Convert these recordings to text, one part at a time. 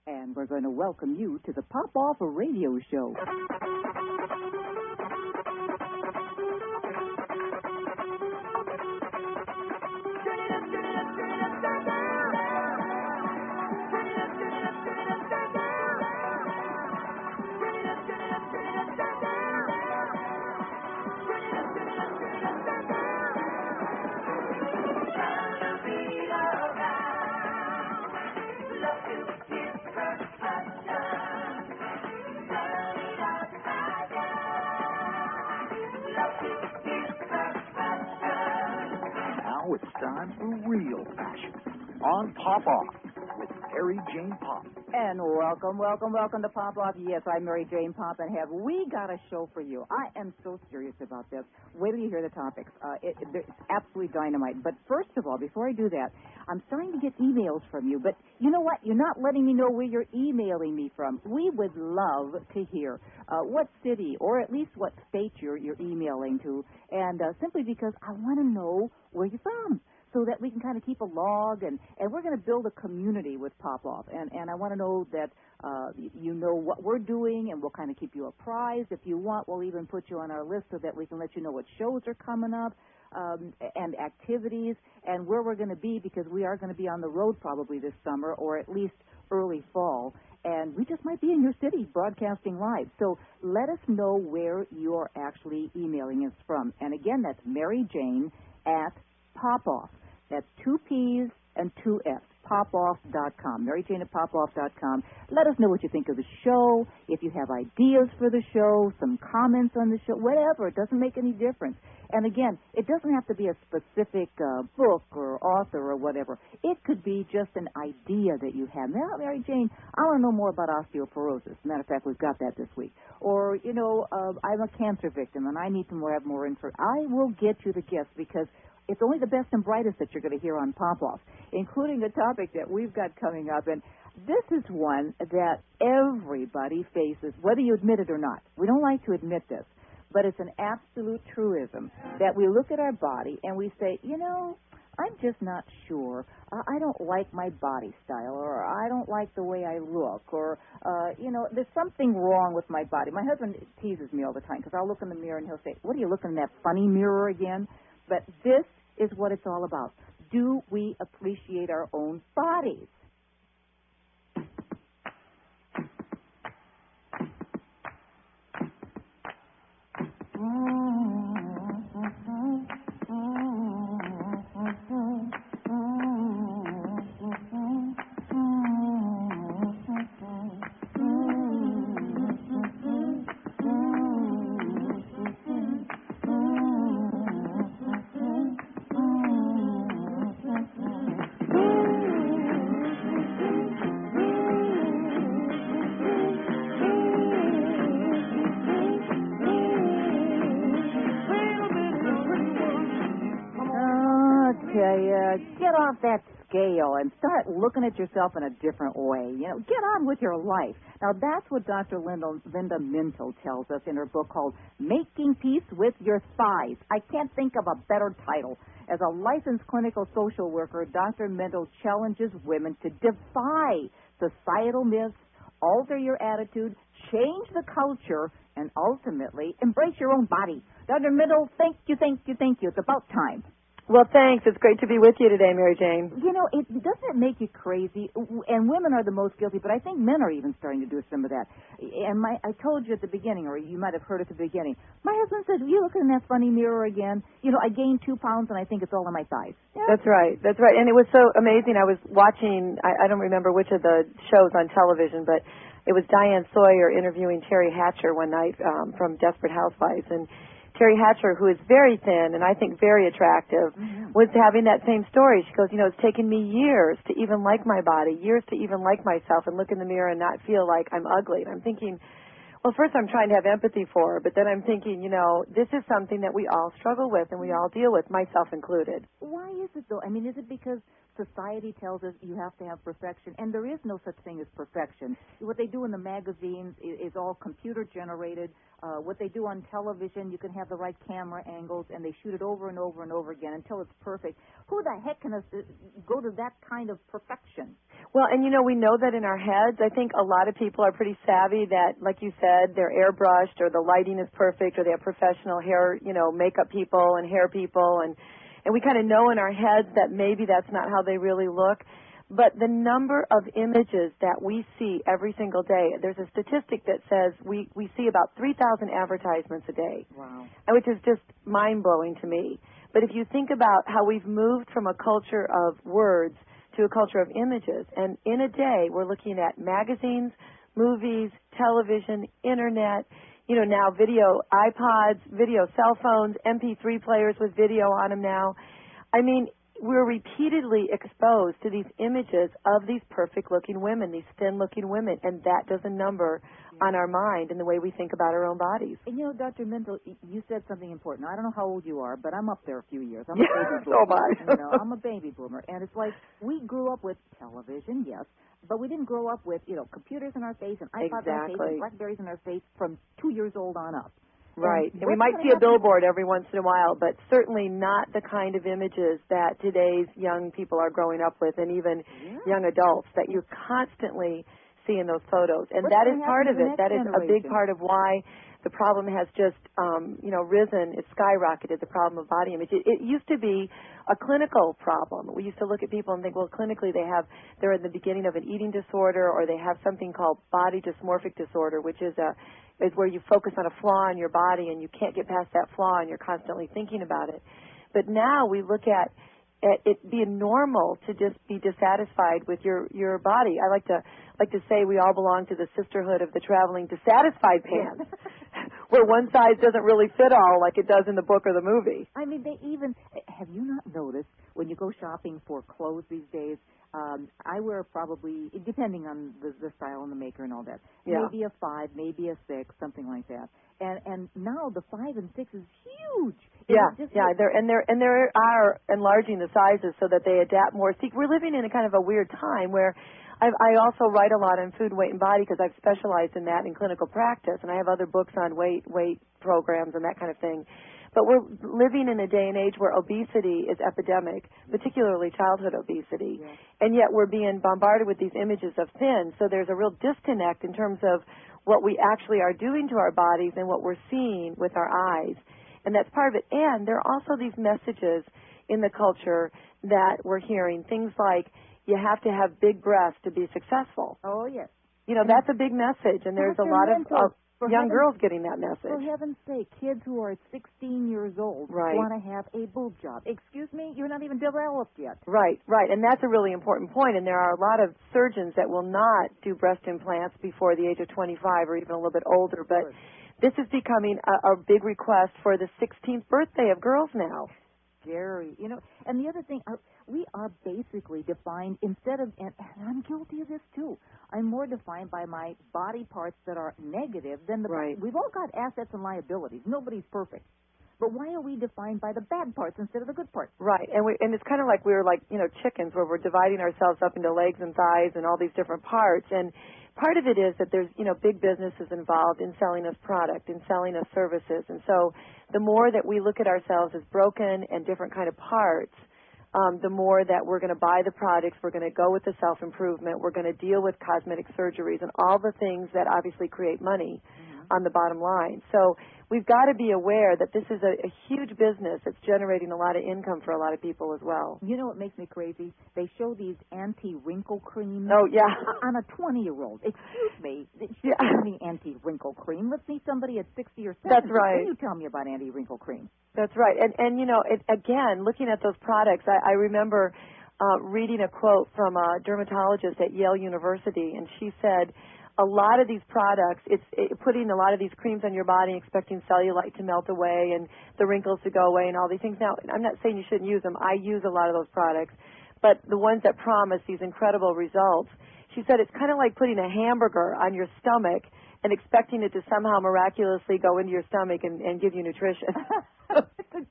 And we're going to welcome you to the Pop Off Radio Show. Now it's time for real fashion on Pop Off with Mary Jane Pop. And welcome to Pop Off. Yes, I'm Mary Jane Pop, and have we got a show for you. I am so serious about this. Wait till you hear the topics. It's absolutely dynamite. But first of all, before I do that, I'm starting to get emails from you. But you know what? You're not letting me know where you're emailing me from. We would love to hear what city or at least what state you're emailing to, and simply because I want to know where you're from, so that we can kind of keep a log, and we're going to build a community with Pop Off. And I want to know that you know what we're doing, and we'll kind of keep you apprised. If you want, we'll even put you on our list so that we can let you know what shows are coming up and activities and where we're going to be, because we are going to be on the road probably this summer or at least early fall. And we just might be in your city broadcasting live. So let us know where you're actually emailing us from. And again, that's Mary Jane at Pop Off. That's 2 P's and 2 F's. Popoff.com. Mary Jane at Popoff.com. Let us know what you think of the show. If you have ideas for the show, some comments on the show, whatever. It doesn't make any difference. And again, it doesn't have to be a specific book or author or whatever. It could be just an idea that you have. Now, Mary Jane, I want to know more about osteoporosis. Matter of fact, we've got that this week. Or, I'm a cancer victim and I need to have more info. I will get you the gifts, because it's only the best and brightest that you're going to hear on Pop-Off, including the topic that we've got coming up. And this is one that everybody faces, whether you admit it or not. We don't like to admit this, but it's an absolute truism that we look at our body and we say, I'm just not sure. I don't like my body style, or I don't like the way I look, or, there's something wrong with my body. My husband teases me all the time because I'll look in the mirror and he'll say, what are you looking in that funny mirror again? But this is what it's all about. Do we appreciate our own bodies? Get off that scale and start looking at yourself in a different way. Get on with your life. Now, that's what Dr. Linda Minto tells us in her book called Making Peace with Your Thighs. I can't think of a better title. As a licensed clinical social worker, Dr. Minto challenges women to defy societal myths, alter your attitude, change the culture, and ultimately embrace your own body. Dr. Minto, thank you. It's about time. Well, thanks. It's great to be with you today, Mary Jane. Doesn't it make you crazy? And women are the most guilty, but I think men are even starting to do some of that. And I told you at the beginning, or you might have heard at the beginning, my husband says, you looking in that funny mirror again? I gained 2 pounds, and I think it's all on my thighs. Yeah. That's right. And it was so amazing. I was watching, I don't remember which of the shows on television, but it was Diane Sawyer interviewing Terry Hatcher one night from Desperate Housewives, and Terry Hatcher, who is very thin and I think very attractive, was having that same story. She goes, it's taken me years to even like my body, years to even like myself and look in the mirror and not feel like I'm ugly. And I'm thinking, well, first I'm trying to have empathy for her, but then I'm thinking, this is something that we all struggle with and we all deal with, myself included. Why is it, though? I mean, is it because society tells us you have to have perfection, and there is no such thing as perfection? What they do in the magazines is all computer-generated. What they do on television, you can have the right camera angles, and they shoot it over and over and over again until it's perfect. Who the heck can go to that kind of perfection? Well, and we know that in our heads. I think a lot of people are pretty savvy that, like you said, they're airbrushed or the lighting is perfect or they have professional hair, makeup people and hair people. And we kind of know in our heads that maybe that's not how they really look. But the number of images that we see every single day, there's a statistic that says we see about 3,000 advertisements a day. Wow. Which is just mind-blowing to me. But if you think about how we've moved from a culture of words to a culture of images, and in a day we're looking at magazines, movies, television, internet, now video iPods, video cell phones, MP3 players with video on them now. I mean, we're repeatedly exposed to these images of these perfect-looking women, these thin-looking women, and that does a number on our mind and the way we think about our own bodies. And Dr. Mental, you said something important. I don't know how old you are, but I'm up there a few years. I'm a baby boomer. So I'm a baby boomer. And it's like we grew up with television, yes, but we didn't grow up with, computers in our face and iPods in our face and BlackBerries in our face from 2 years old on up. Right. And we might see a billboard every once in a while, but certainly not the kind of images that today's young people are growing up with, and even young adults that you constantly see in those photos. And that is part of it. That is a big part of why the problem has just, risen. It's skyrocketed, the problem of body image. It used to be a clinical problem. We used to look at people and think, well, clinically they're in the beginning of an eating disorder, or they have something called body dysmorphic disorder, which is where you focus on a flaw in your body and you can't get past that flaw and you're constantly thinking about it. But now we look at it being normal to just be dissatisfied with your body. I like to say we all belong to the sisterhood of the traveling dissatisfied pants, where one size doesn't really fit all like it does in the book or the movie. I mean, have you not noticed when you go shopping for clothes these days, I wear probably, depending on the style and the maker and all that, maybe a 5, maybe a 6, something like that. And now the 5 and 6 is huge. They are enlarging the sizes so that they adapt more. See, we're living in a kind of a weird time where I also write a lot on food, weight, and body because I've specialized in that in clinical practice, and I have other books on weight programs and that kind of thing. But we're living in a day and age where obesity is epidemic, particularly childhood obesity, and yet we're being bombarded with these images of thin. So there's a real disconnect in terms of what we actually are doing to our bodies and what we're seeing with our eyes. And that's part of it. And there are also these messages in the culture that we're hearing, things like you have to have big breasts to be successful. Oh, yes. That's a big message, and there's a lot of young girls getting that message. For heaven's sake, kids who are 16 years old want to have a boob job. Excuse me, you're not even developed yet. Right. And that's a really important point, and there are a lot of surgeons that will not do breast implants before the age of 25 or even a little bit older, but this is becoming a big request for the 16th birthday of girls now. Scary. And the other thing, we are basically defined instead of, and I'm guilty of this too, I'm more defined by my body parts that are negative than we've all got assets and liabilities. Nobody's perfect. But why are we defined by the bad parts instead of the good parts? Right, and it's kind of like we're like, chickens, where we're dividing ourselves up into legs and thighs and all these different parts. And part of it is that there's, big businesses involved in selling us product and selling us services. And so the more that we look at ourselves as broken and different kind of parts, the more that we're going to buy the products, we're going to go with the self-improvement, we're going to deal with cosmetic surgeries and all the things that obviously create money on the bottom line. So we've got to be aware that this is a huge business that's generating a lot of income for a lot of people as well. You know what makes me crazy? They show these anti-wrinkle creams. Oh, yeah. On a 20-year-old. Excuse me. She's giving me anti-wrinkle cream. Let's see somebody at 60 or 70. That's right. Then you tell me about anti-wrinkle cream. That's right. And again, looking at those products, I remember reading a quote from a dermatologist at Yale University, and she said, a lot of these products, it's putting a lot of these creams on your body, expecting cellulite to melt away and the wrinkles to go away and all these things. Now, I'm not saying you shouldn't use them. I use a lot of those products. But the ones that promise these incredible results, she said it's kind of like putting a hamburger on your stomach and expecting it to somehow miraculously go into your stomach and give you nutrition. That's a good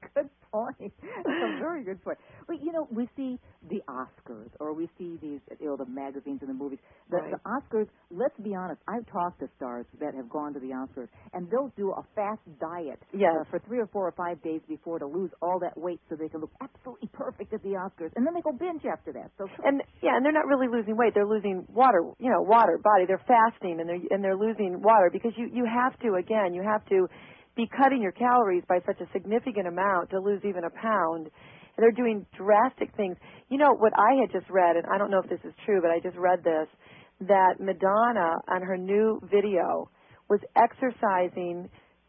point. That's a very good point. But, we see the Oscars, or we see these, the magazines and the movies. The Oscars, let's be honest, I've talked to stars that have gone to the Oscars, and they'll do a fast diet for 3 or 4 or 5 days before to lose all that weight so they can look absolutely perfect at the Oscars. And then they go binge after that. So and they're not really losing weight. They're losing water, body. They're fasting, and they're losing water because you have to be cutting your calories by such a significant amount to lose even a pound. And they're doing drastic things. What I had just read, and I don't know if this is true, but I just read this, that Madonna on her new video was exercising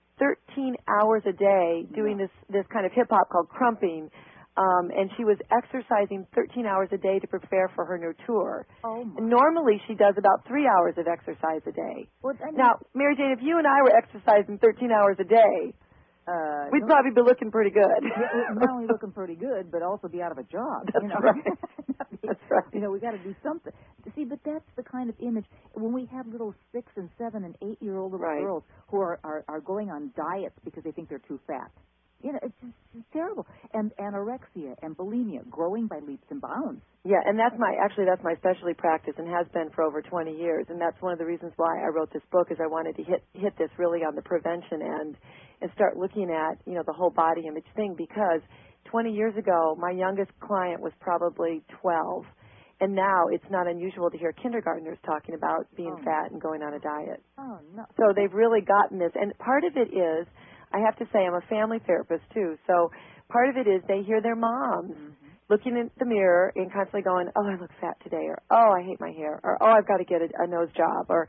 13 hours a day doing this kind of hip-hop called crumping. And she was exercising 13 hours a day to prepare for her new tour. Oh, my. Normally, she does about 3 hours of exercise a day. Well, now, Mary Jane, if you and I were exercising 13 hours a day, we'd probably be looking pretty good. Not only looking pretty good, but also be out of a job. That's right. That's right. We got to do something. See, but that's the kind of image. When we have little 6 and 7 and 8-year-old little girls who are going on diets because they think they're too fat. It's terrible. And anorexia and bulimia growing by leaps and bounds. Yeah, and that's my specialty practice and has been for over 20 years. And that's one of the reasons why I wrote this book, is I wanted to hit this really on the prevention end and start looking at, the whole body image thing, because 20 years ago, my youngest client was probably 12. And now it's not unusual to hear kindergartners talking about being fat and going on a diet. Oh, no. So they've really gotten this. And part of it is, I have to say, I'm a family therapist, too. So part of it is they hear their moms looking in the mirror and constantly going, oh, I look fat today, or, oh, I hate my hair, or, oh, I've got to get a nose job, or,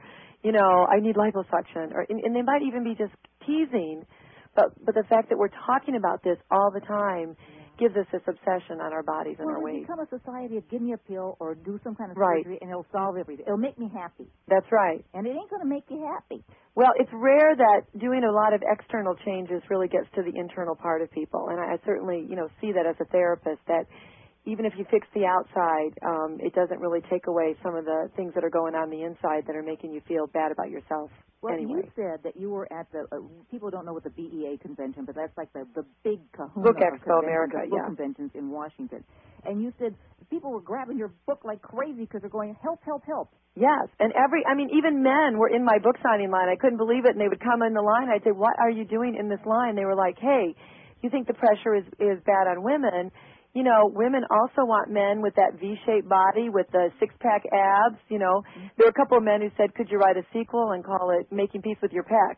I need liposuction, or, and they might even be just teasing. But the fact that we're talking about this all the time gives us this obsession on our bodies and our weight. It'll become a society of give me a pill or do some kind of surgery and it'll solve everything. It'll make me happy. That's right. And it ain't going to make you happy. Well, it's rare that doing a lot of external changes really gets to the internal part of people. And I certainly, see that as a therapist, that even if you fix the outside, it doesn't really take away some of the things that are going on the inside that are making you feel bad about yourself. Well, anyway. You said that you were at the, people don't know what the BEA convention, but that's like the big kahuna Book Expo America, book conventions in Washington. And you said people were grabbing your book like crazy because they're going, help, help, help. Yes, and even men were in my book signing line. I couldn't believe it, and they would come in the line. I'd say, what are you doing in this line? They were like, hey, you think the pressure is bad on women? Women also want men with that V-shaped body with the six-pack abs. There were a couple of men who said, could you write a sequel and call it Making Peace with Your Pecs?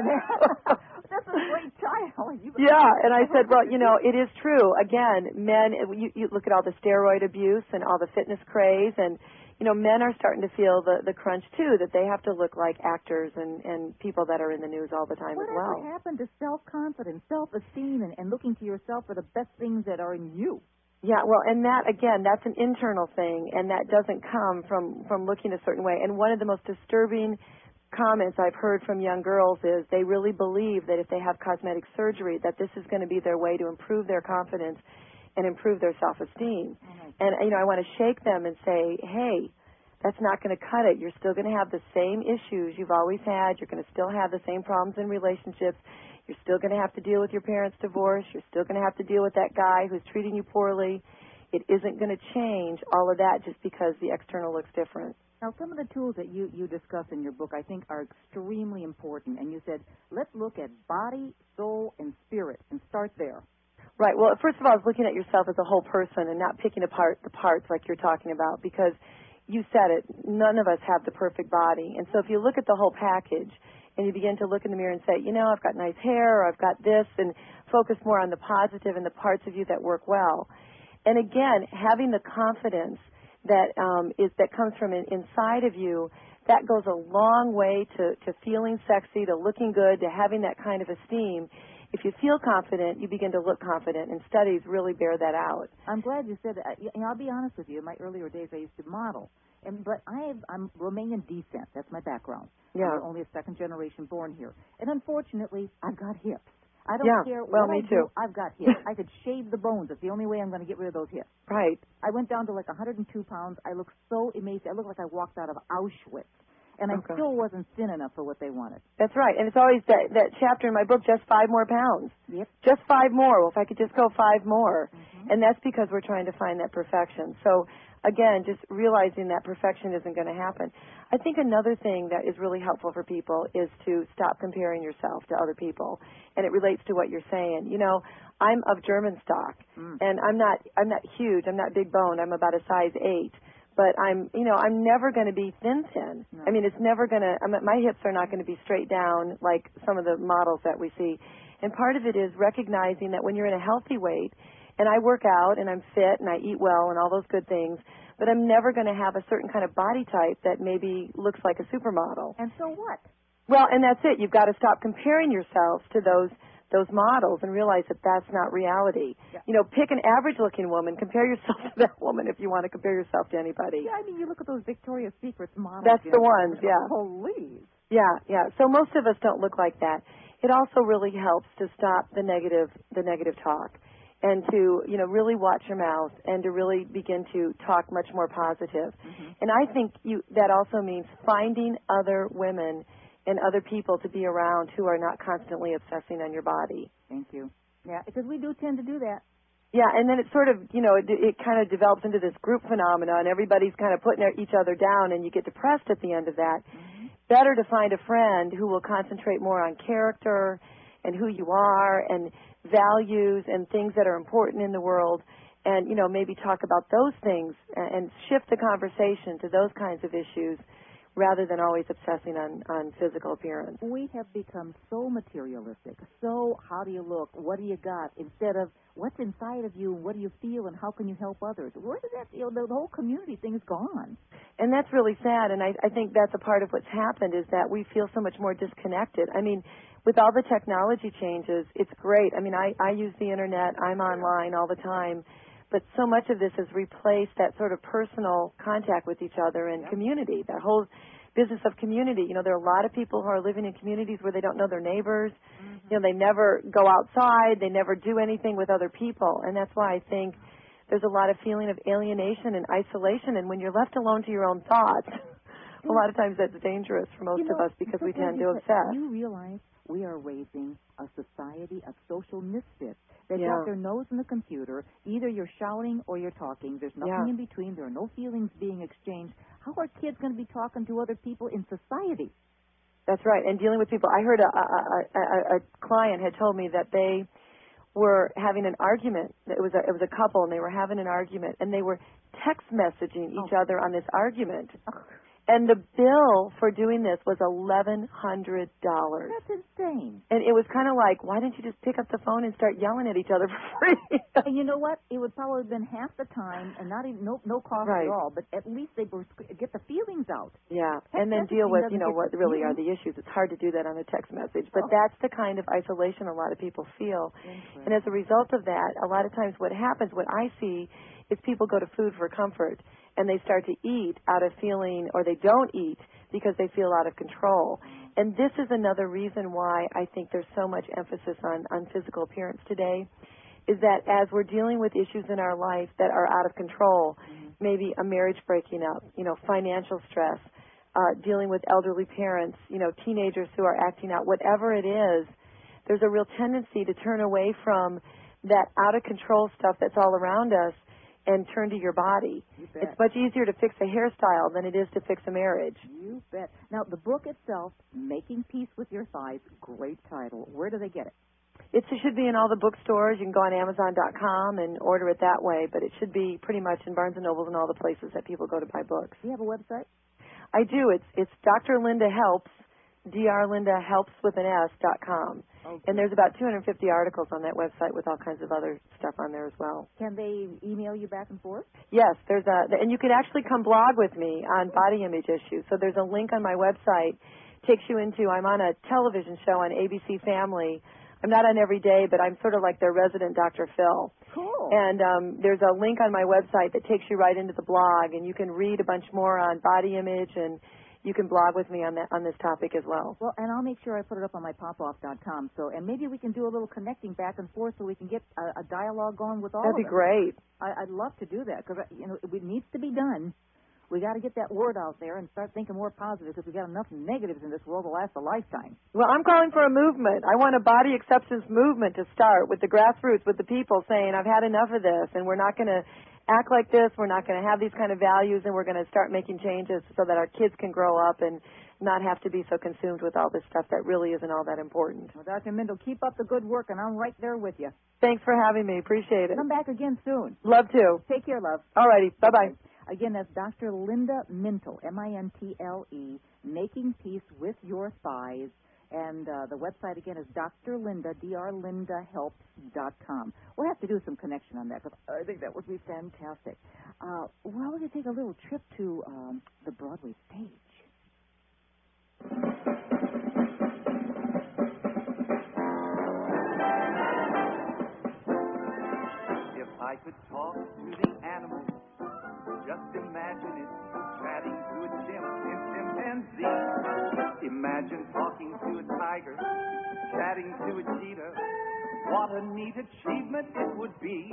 That's a great title. Yeah, and I said, well, it is true. Again, men, you look at all the steroid abuse and all the fitness craze, and, men are starting to feel the crunch, too, that they have to look like actors and people that are in the news all the time as well. Whatever happened to self-confidence, self-esteem, and looking to yourself for the best things that are in you? Yeah, well, and that, again, that's an internal thing, and that doesn't come from looking a certain way. And one of the most disturbing comments I've heard from young girls is they really believe that if they have cosmetic surgery, that this is going to be their way to improve their confidence and improve their self-esteem. And, I want to shake them and say, hey, that's not going to cut it. You're still going to have the same issues you've always had. You're going to still have the same problems in relationships. You're still going to have to deal with your parents' divorce. You're still going to have to deal with that guy who's treating you poorly. It isn't going to change all of that just because the external looks different. Now, some of the tools that you discuss in your book, I think, are extremely important. And you said, let's look at body, soul, and spirit, and start there. Right. Well, first of all, it's looking at yourself as a whole person and not picking apart the parts like you're talking about, because you said it, none of us have the perfect body. And so if you look at the whole package and you begin to look in the mirror and say, I've got nice hair, or I've got this, and focus more on the positive and the parts of you that work well. And again, having the confidence that comes from inside of you, that goes a long way to feeling sexy, to looking good, to having that kind of esteem. If you feel confident, you begin to look confident, and studies really bear that out. I'm glad you said that. I'll be honest with you. In my earlier days, I used to model, but I'm Romanian descent. That's my background. Yeah. I'm only a second generation born here, and unfortunately, I've got hips. I don't care what me I too. do. I've got hips. I could shave the bones. It's the only way I'm going to get rid of those hips. Right. I went down to like 102 pounds. I look so amazing. I look like I walked out of Auschwitz. and I still wasn't thin enough for what they wanted. That's right. And it's always that chapter in my book, just 5 more pounds. Yep. Just 5 more. Well, if I could just go 5 more. Mm-hmm. And that's because we're trying to find that perfection. So, again, just realizing that perfection isn't going to happen. I think another thing that is really helpful for people is to stop comparing yourself to other people. And it relates to what you're saying. You know, I'm of German stock, and I'm not huge. I'm not big boned. I'm about a size 8. But I'm never going to be thin. No. I mean, it's never going to, my hips are not going to be straight down like some of the models that we see. And part of it is recognizing that when you're in a healthy weight, and I work out and I'm fit and I eat well and all those good things, but I'm never going to have a certain kind of body type that maybe looks like a supermodel. And so what? Well, and that's it. You've got to stop comparing yourselves to those models and realize that that's not reality. Yeah. You know, pick an average-looking woman, compare yourself to that woman if you want to compare yourself to anybody. Yeah, I mean, you look at those Victoria's Secret models. That's the ones, yeah. Police. Yeah. So most of us don't look like that. It also really helps to stop the negative talk and to, really watch your mouth and to really begin to talk much more positive. Mm-hmm. And I think that also means finding other women and other people to be around who are not constantly obsessing on your body. Thank you. Yeah, because we do tend to do that. Yeah, and then it sort of, it kind of develops into this group phenomenon. Everybody's kind of putting each other down, and you get depressed at the end of that. Mm-hmm. Better to find a friend who will concentrate more on character and who you are and values and things that are important in the world, and, maybe talk about those things and shift the conversation to those kinds of issues, rather than always obsessing on physical appearance. We have become so materialistic. So how do you look? What do you got? Instead of what's inside of you, what do you feel, and how can you help others? Where did that, the whole community thing is gone. And that's really sad, and I think that's a part of what's happened is that we feel so much more disconnected. I mean, with all the technology changes, it's great. I mean, I use the Internet. I'm online all the time. But so much of this has replaced that sort of personal contact with each other and community, that whole business of community. There are a lot of people who are living in communities where they don't know their neighbors. Mm-hmm. They never go outside. They never do anything with other people. And that's why I think there's a lot of feeling of alienation and isolation. And when you're left alone to your own thoughts, a lot of times that's dangerous for most of us because we tend to obsess. You realize we are raising a society of social misfits. They got their nose in the computer. Either you're shouting or you're talking. There's nothing in between. There are no feelings being exchanged. How are kids going to be talking to other people in society? That's right. And dealing with people. I heard a client had told me that they were having an argument. It was a couple, and they were having an argument, and they were text messaging each other on this argument. And the bill for doing this was $1,100. That's insane. And it was kind of like, why didn't you just pick up the phone and start yelling at each other for free? And you know what? It would probably have been half the time and not even no cost at all. But at least they would get the feelings out. Yeah, and then deal with what really are the issues. It's hard to do that on a text message, but that's the kind of isolation a lot of people feel. And as a result of that, a lot of times what happens, what I see, is people go to food for comfort. And they start to eat out of feeling, or they don't eat because they feel out of control. And this is another reason why I think there's so much emphasis on physical appearance today, is that as we're dealing with issues in our life that are out of control, maybe a marriage breaking up, financial stress, dealing with elderly parents, teenagers who are acting out, whatever it is, there's a real tendency to turn away from that out of control stuff that's all around us and turn to your body. It's much easier to fix a hairstyle than it is to fix a marriage. You bet. Now, the book itself, Making Peace with Your Thighs, great title. Where do they get it? It should be in all the bookstores. You can go on Amazon.com and order it that way, but it should be pretty much in Barnes & Noble and all the places that people go to buy books. Do you have a website? I do. It's Dr. Linda Helps, drlindahelps.com. Okay. And there's about 250 articles on that website with all kinds of other stuff on there as well. Can they email you back and forth? Yes, and you could actually come blog with me on body image issues. So there's a link on my website, takes you into, I'm on a television show on ABC Family. I'm not on every day, but I'm sort of like their resident Dr. Phil. Cool. And there's a link on my website that takes you right into the blog, and you can read a bunch more on body image, and you can blog with me on this topic as well. Well, and I'll make sure I put it up on my popoff.com. So, and maybe we can do a little connecting back and forth so we can get a dialogue going with all of us. That'd be great. I'd love to do that because, it needs to be done. We got to get that word out there and start thinking more positive because we got enough negatives in this world to last a lifetime. Well, I'm calling for a movement. I want a body acceptance movement to start with the grassroots, with the people saying, I've had enough of this, and we're not going to act like this, we're not going to have these kind of values, and we're going to start making changes so that our kids can grow up and not have to be so consumed with all this stuff that really isn't all that important. Well, Dr. Mindel, keep up the good work, and I'm right there with you. Thanks for having me. Appreciate it. Come back again soon. Love to. Take care, love. All righty. Bye-bye. Again, that's Dr. Linda Mintle, M-I-N-T-L-E, Making Peace with Your Thighs. And the website, again, is drlinda, drlindahelps.com. We'll have to do some connection on that because I think that would be fantastic. Well, we're going to take a little trip to the Broadway stage. If I could talk to the animals, just imagine it, chatting to a chimp and chimpanzee. Imagine talking to a tiger, chatting to a cheetah. What a neat achievement it would be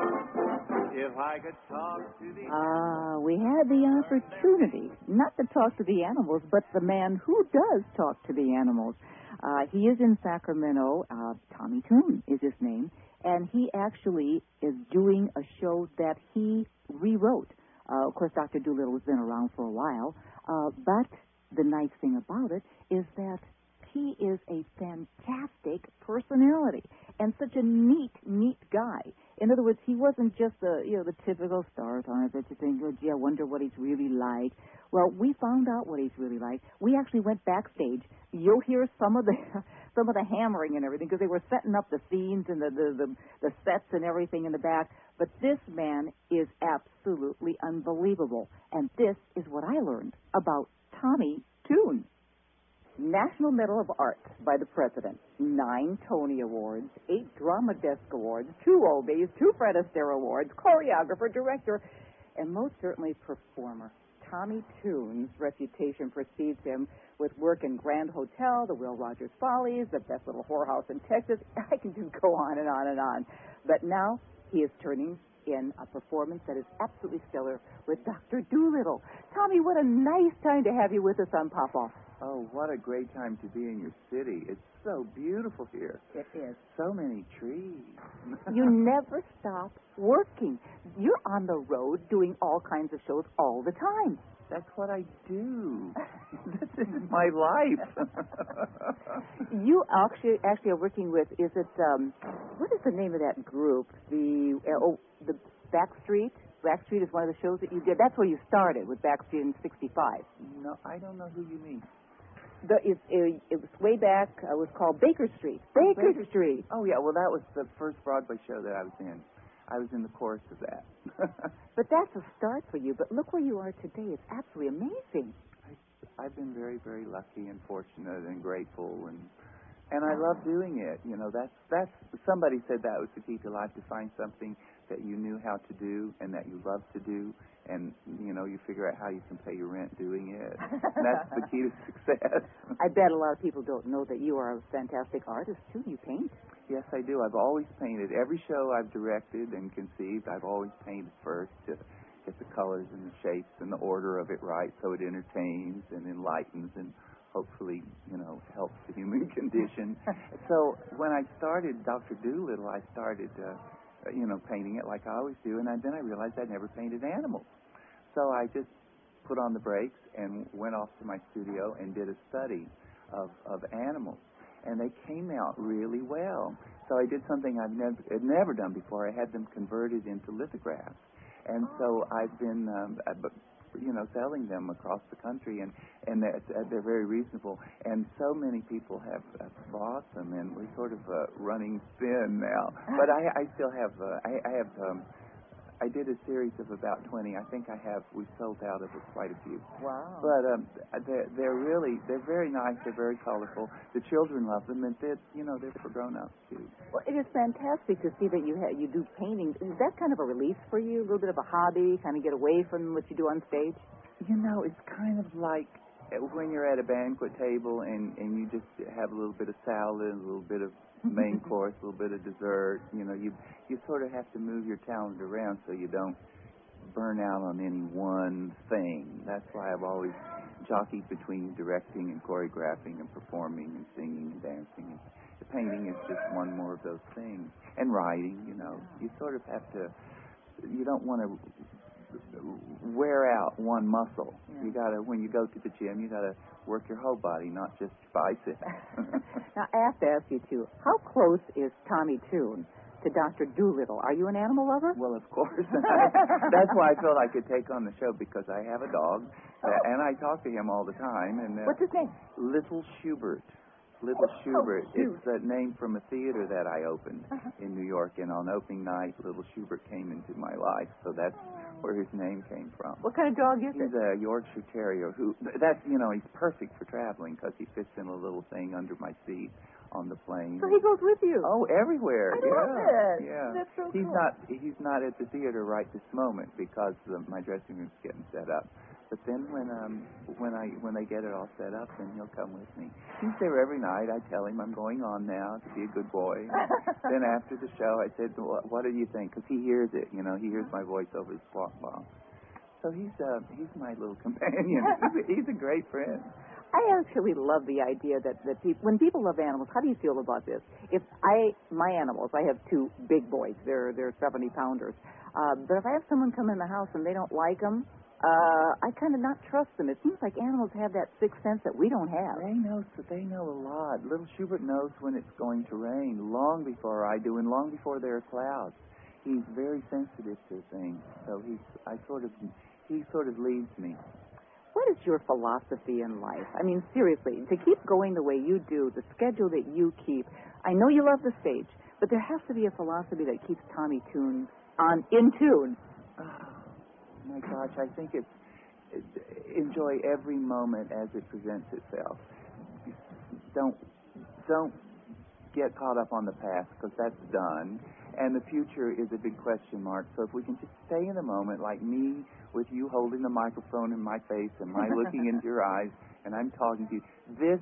if I could talk to the... We had the opportunity not to talk to the animals, but the man who does talk to the animals. He is in Sacramento. Tommy Tune is his name. And he actually is doing a show that he rewrote. Of course, Dr. Doolittle has been around for a while. But the nice thing about it is that he is a fantastic personality and such a neat guy. In other words, he wasn't just the typical star type that you think, oh, gee, I wonder what he's really like. Well, we found out what he's really like. We actually went backstage. You'll hear some of the hammering and everything because they were setting up the scenes and the sets and everything in the back. But this man is absolutely unbelievable. And this is what I learned about Tommy Tune. National Medal of Arts by the President, 9 Tony Awards, 8 Drama Desk Awards, 2 Obies, 2 Fred Astaire Awards, choreographer, director, and most certainly performer. Tommy Tune's reputation precedes him with work in Grand Hotel, the Will Rogers Follies, the Best Little Whorehouse in Texas. I can just go on and on and on. But now he is turning in a performance that is absolutely stellar with Dr. Doolittle. Tommy, what a nice time to have you with us on Pop-Off. Oh, what a great time to be in your city. It's so beautiful here. It is. So many trees. You never stop working. You're on the road doing all kinds of shows all the time. That's what I do. This is my life. You actually are working with, is it, what is the name of that group? The Backstreet? Backstreet is one of the shows that you did. That's where you started, with Backstreet in 65. No, I don't know who you mean. It was way back. It was called Baker Street. Baker Street. Oh, yeah. Well, that was the first Broadway show that I was in. I was in the chorus of that. But that's a start for you. But look where you are today. It's absolutely amazing. I've been very, very lucky and fortunate and grateful, and I love doing it. You know, that's somebody said that was the key to life, to find something that you knew how to do and that you love to do, and you know, you figure out how you can pay your rent doing it. And that's the key to success. I bet a lot of people don't know that you are a fantastic artist too. You paint. Yes, I do. I've always painted. Every show I've directed and conceived, I've always painted first to get the colors and the shapes and the order of it right, so it entertains and enlightens and hopefully, you know, helps the human condition. So when I started Dr. Doolittle, I started, painting it like I always do, and then I realized I'd never painted animals. So I just put on the brakes and went off to my studio and did a study of animals. And they came out really well. So I did something I'd never done before. I had them converted into lithographs. And so I've been, selling them across the country, and they're very reasonable. And so many people have bought them, and we're sort of running thin now. But I still have, I did a series of about 20. I think we sold out of quite a few. Wow. But they're very nice. They're very colorful. The children love them, and they're for grown-ups too. Well, it is fantastic to see that you do painting. Is that kind of a release for you? A little bit of a hobby, kind of get away from what you do on stage? You know, it's kind of like when you're at a banquet table and you just have a little bit of salad, a little bit of main course, a little bit of dessert. You know, you sort of have to move your talent around so you don't burn out on any one thing. that's why I've always jockeyed between directing and choreographing and performing and singing and dancing. And the painting is just one more of those things. And writing, you know, you sort of have to. You don't want to wear out one muscle. Yeah. You gotta, when you go to the gym, you gotta work your whole body, not just your biceps. Now, I have to ask you, too, how close is Tommy Toon to Dr. Doolittle? Are you an animal lover? Well, of course. That's why I felt I could take on the show, because I have a dog, and I talk to him all the time. And What's his name? Little Schubert. Little Schubert. Cute. It's a name from a theater that I opened in New York, and on opening night, Little Schubert came into my life, so that's where his name came from. What kind of dog is He's it? a Yorkshire Terrier he's perfect for traveling because he fits in a little thing under my seat on the plane. So he goes with you? Oh, everywhere. I love it. Yeah. That's so he's cool. He's not at the theater right this moment because my dressing room's getting set up. But then when they get it all set up, then he'll come with me. He's there every night. I tell him I'm going on now to be a good boy. Then after the show, I said, "What do you think?" Because he hears it. You know, he hears my voice over his squawk box. So he's my little companion. He's a great friend. I actually love the idea that when people love animals, how do you feel about this? If my animals, I have two big boys. They're 70 pounders. But if I have someone come in the house and they don't like them, I kind of not trust them. It seems like animals have that sixth sense that we don't have. They know a lot. Little Schubert knows when it's going to rain long before I do, and long before there are clouds. He's very sensitive to things. So he sort of leads me. What is your philosophy in life? I mean, seriously, to keep going the way you do, the schedule that you keep. I know you love the stage, but there has to be a philosophy that keeps Tommy Toon in tune. Oh, my gosh, I think it's enjoy every moment as it presents itself. Don't get caught up on the past, because that's done. And the future is a big question mark. So if we can just stay in the moment, like me with you holding the microphone in my face and my looking into your eyes, and I'm talking to you, this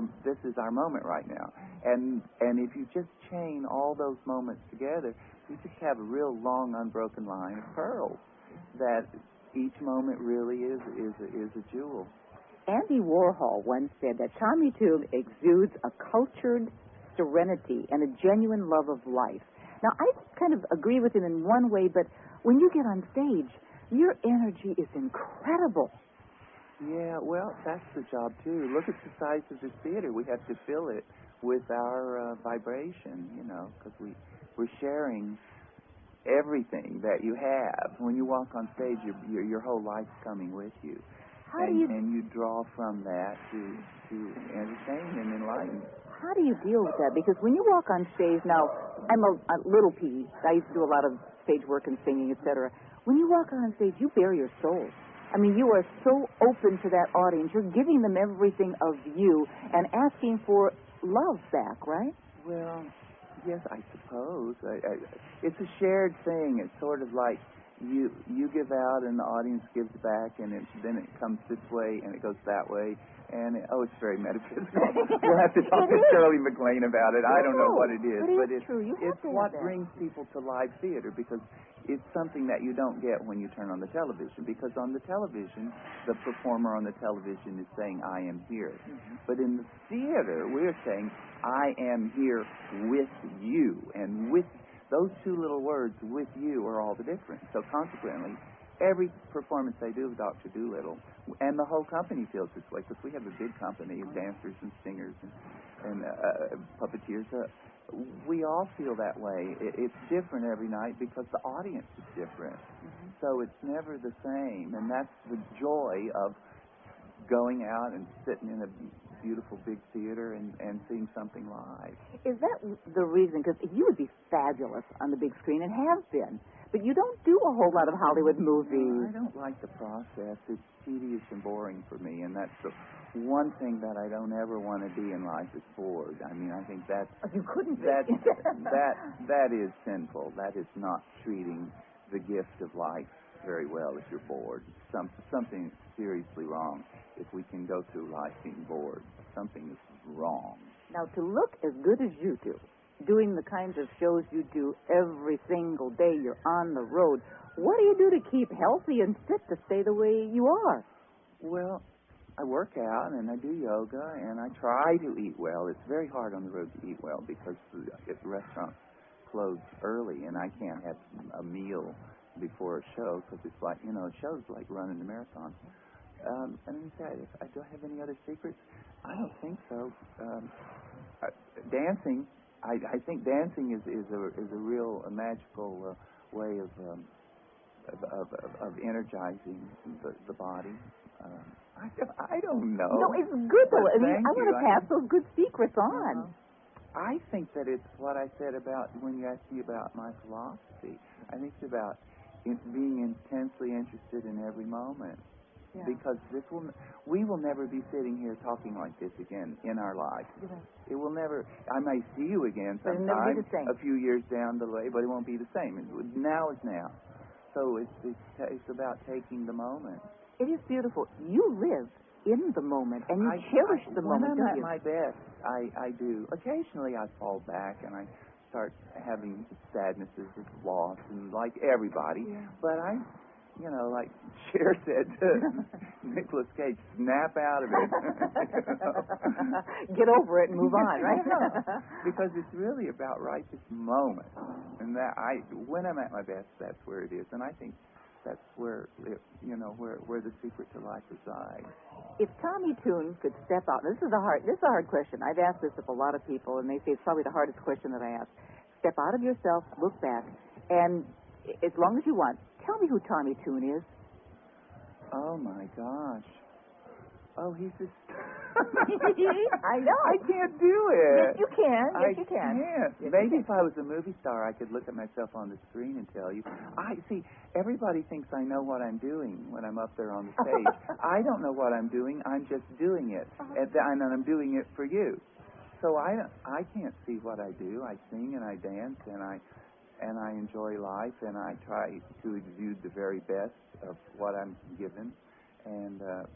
is our moment right now. And if you just chain all those moments together, you just have a real long, unbroken line of pearls. That each moment really is a jewel. Andy Warhol once said that Tommy Toon exudes a cultured serenity and a genuine love of life. Now, I kind of agree with him in one way, but when you get on stage, your energy is incredible. Yeah, well, that's the job, too. Look at the size of this theater. We have to fill it with our vibration, because we're sharing everything that you have. When you walk on stage, your whole life's coming with you. And you draw from that to entertain and enlighten. How do you deal with that? Because when you walk on stage, now, I'm a little P. I used to do a lot of stage work and singing, etc. When you walk on stage, you bare your soul. I mean, you are so open to that audience. You're giving them everything of you and asking for love back, right? Well, yes, I suppose. It's a shared thing. It's sort of like you give out and the audience gives back, and then it comes this way and it goes that way. And it's very metaphysical. You'll have to talk to Shirley MacLaine about it. I don't know what it is, but it's true. It's what brings people to live theater, because it's something that you don't get when you turn on the television. Because on the television, the performer on the television is saying, "I am here." Mm-hmm. But in the theater, we're saying, "I am here with you." And with those two little words, "with you," are all the difference. So consequently, every performance they do of Dr. Doolittle, and the whole company feels this way, because we have a big company of dancers and singers and puppeteers. We all feel that way. It's different every night because the audience is different. Mm-hmm. So it's never the same. And that's the joy of going out and sitting in a beautiful big theater and seeing something live. Is that the reason? Because you would be fabulous on the big screen and have been. But you don't do a whole lot of Hollywood movies. No, I don't like the process. It's tedious and boring for me, and that's the one thing that I don't ever want to be in life is bored. I mean, I think that's... You couldn't be. that is sinful. That is not treating the gift of life very well if you're bored. Something is seriously wrong if we can go through life being bored. Something is wrong. Now, to look as good as you do, doing the kinds of shows you do every single day, you're on the road, what do you do to keep healthy and fit to stay the way you are? Well, I work out and I do yoga and I try to eat well. It's very hard on the road to eat well because the restaurants close early and I can't have a meal before a show because it's like, a show's like running a marathon. And then you say, do I have any other secrets? I don't think so. Dancing, I think dancing is a real magical way of energizing the body. I don't know. No, it's good though. But I want to pass those good secrets on. I think that it's what I said about when you asked me about my philosophy. I think it's about being intensely interested in every moment. Yeah. Because we will never be sitting here talking like this again in our lives. Yeah. It will never. I may see you again sometime, a few years down the way, but it won't be the same. Now is now. So it's about taking the moment. It is beautiful. You live in the moment, and you cherish the moment. When I'm at my best, I do. Occasionally, I fall back and I start having sadnesses of loss, and like everybody. Yeah. But like Cher said to Nicolas Cage, snap out of it. Get over it and move on, right? Because it's really about right this moment. And that when I'm at my best, that's where it is. And I think that's where where the secret to life resides. If Tommy Tune could step out, this is a hard question. I've asked this of a lot of people, and they say it's probably the hardest question that I ask. Step out of yourself, look back, and as long as you want, tell me who Tommy Tune is. Oh my gosh. Oh, he's just. I know. I can't do it. Yes, you can. Yes, you can. Yes, maybe if I was a movie star, I could look at myself on the screen and tell you. Everybody thinks I know what I'm doing when I'm up there on the stage. I don't know what I'm doing. I'm just doing it, and I'm doing it for you. So I can't see what I do. I sing and I dance and I enjoy life and I try to exude the very best of what I'm given, and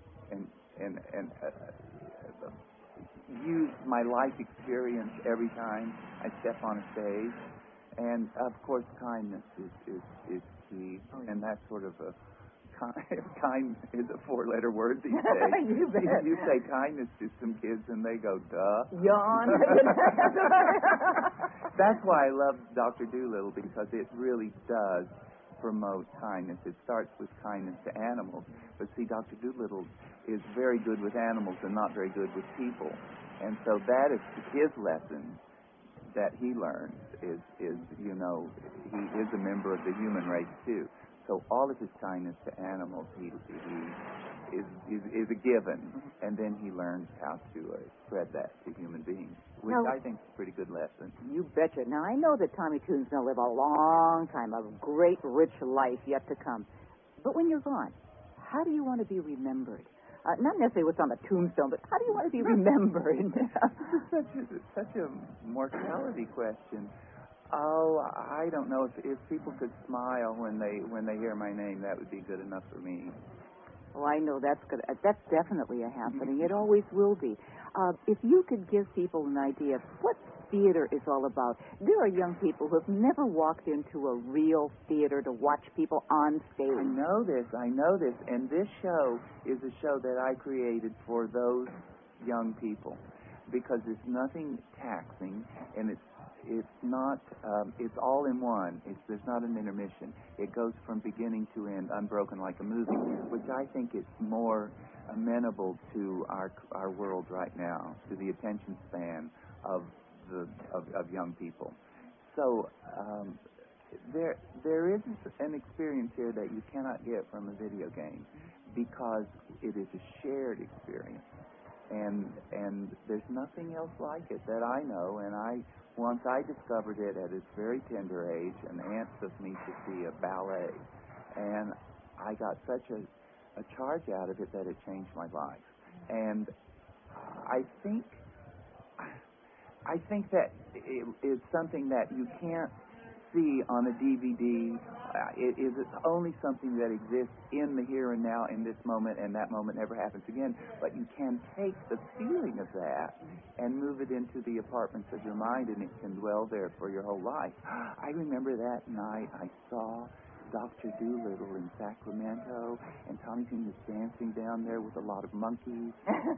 use my life experience every time I step on a stage. And of course, kindness is key, and that's sort of a kind is a 4-letter word these days. You say kindness to some kids and they go, duh. Yawn. That's why I love Dr. Dolittle, because it really does promote kindness. It starts with kindness to animals. But see, Dr. Dolittle is very good with animals and not very good with people. And so that is his lesson that he learns is he is a member of the human race too. So all of his kindness to animals he is a given, and then he learns how to spread that to human beings, which I think is a pretty good lesson. You betcha. Now, I know that Tommy Tune's going to live a long time, a great, rich life yet to come. But when you're gone, how do you want to be remembered? Not necessarily what's on the tombstone, but how do you want to be remembered? such a mortality question. Oh, I don't know. If people could smile when they hear my name, that would be good enough for me. Oh, I know that's good. That's definitely a happening. It always will be. If you could give people an idea of what theater is all about. There are young people who have never walked into a real theater to watch people on stage. I know this. And this show is a show that I created for those young people, because it's nothing taxing, and it's not, it's all in one. There's not an intermission. It goes from beginning to end, unbroken like a movie, which I think is more amenable to our world right now, to the attention span of young people. So there is an experience here that you cannot get from a video game, because it is a shared experience. And there's nothing else like it that I know. And once I discovered it at a very tender age, an aunt took me to see a ballet, and I got such a charge out of it that it changed my life. And I think that it is something that you can't see on a DVD. It is only something that exists in the here and now, in this moment, and that moment never happens again. But you can take the feeling of that and move it into the apartments of your mind, and it can dwell there for your whole life. I remember that night I saw Dr. Doolittle in Sacramento, and Tommy Tune is dancing down there with a lot of monkeys,